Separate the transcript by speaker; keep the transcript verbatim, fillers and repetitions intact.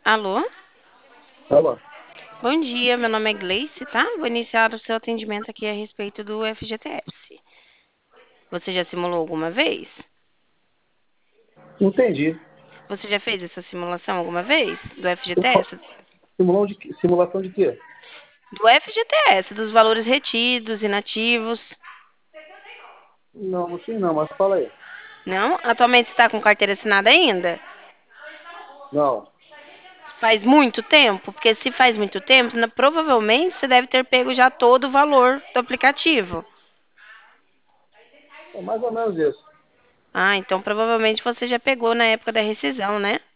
Speaker 1: Alô?
Speaker 2: Alô?
Speaker 1: Bom dia, meu nome é Gleice, tá? Vou iniciar o seu atendimento aqui a respeito do F G T S. Você já simulou alguma vez?
Speaker 2: Entendi.
Speaker 1: Você já fez essa simulação alguma vez do
Speaker 2: Simula-
Speaker 1: F G T S?
Speaker 2: Simulão de, quê? Simulação de quê?
Speaker 1: Do F G T S, dos valores retidos, inativos.
Speaker 2: Não, não sei não, mas fala aí.
Speaker 1: Não? Atualmente você está com carteira assinada ainda?
Speaker 2: Não.
Speaker 1: Faz muito tempo? Porque se faz muito tempo, na- provavelmente você deve ter pego já todo o valor do aplicativo.
Speaker 2: É mais ou menos isso.
Speaker 1: Ah, então provavelmente você já pegou na época da rescisão, né?